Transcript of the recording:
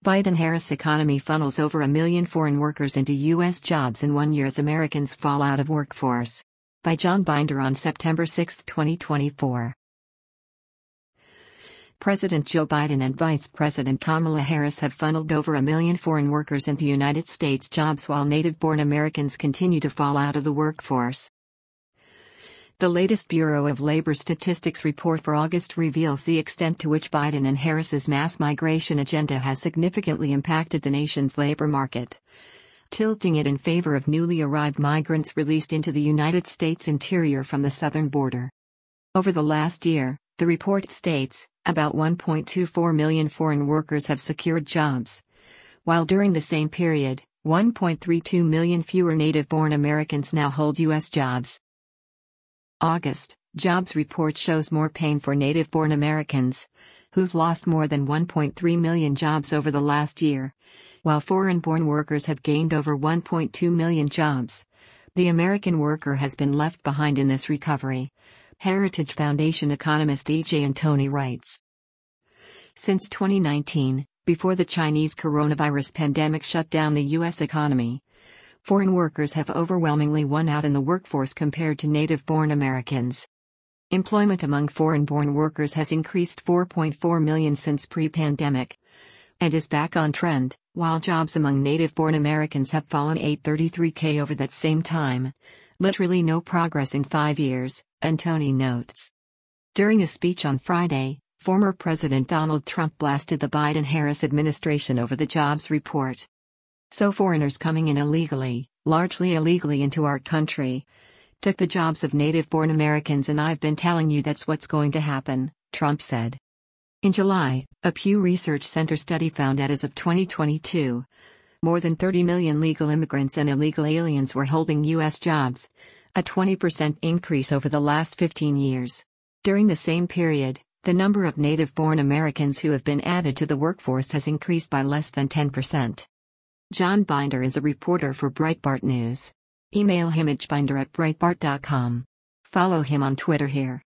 Biden-Harris economy funnels over 1 million foreign workers into U.S. jobs in 1 year as Americans fall out of workforce. By John Binder on September 6, 2024. President Joe Biden and Vice President Kamala Harris have funneled over 1 million foreign workers into United States jobs while native-born Americans continue to fall out of the workforce. The latest Bureau of Labor Statistics report for August reveals the extent to which Biden and Harris's mass migration agenda has significantly impacted the nation's labor market, tilting it in favor of newly arrived migrants released into the United States interior from the southern border. Over the last year, the report states, about 1.24 million foreign workers have secured jobs, while during the same period, 1.32 million fewer native-born Americans now hold U.S. jobs. August jobs report shows more pain for native-born Americans, who've lost more than 1.3 million jobs over the last year, while foreign-born workers have gained over 1.2 million jobs. The American worker has been left behind in this recovery, Heritage Foundation economist E.J. Antoni writes. Since 2019, before the Chinese coronavirus pandemic shut down the U.S. economy, foreign workers have overwhelmingly won out in the workforce compared to native-born Americans. Employment among foreign-born workers has increased 4.4 million since pre-pandemic, and is back on trend, while jobs among native-born Americans have fallen 833,000 over that same time. Literally no progress in 5 years, Antoni notes. During a speech on Friday, former President Donald Trump blasted the Biden-Harris administration over the jobs report. So foreigners coming in illegally, largely illegally into our country, took the jobs of native-born Americans, and I've been telling you that's what's going to happen, Trump said. In July, a Pew Research Center study found that as of 2022, more than 30 million legal immigrants and illegal aliens were holding U.S. jobs, a 20% increase over the last 15 years. During the same period, the number of native-born Americans who have been added to the workforce has increased by less than 10%. John Binder is a reporter for Breitbart News. Email him at binder@breitbart.com. Follow him on Twitter here.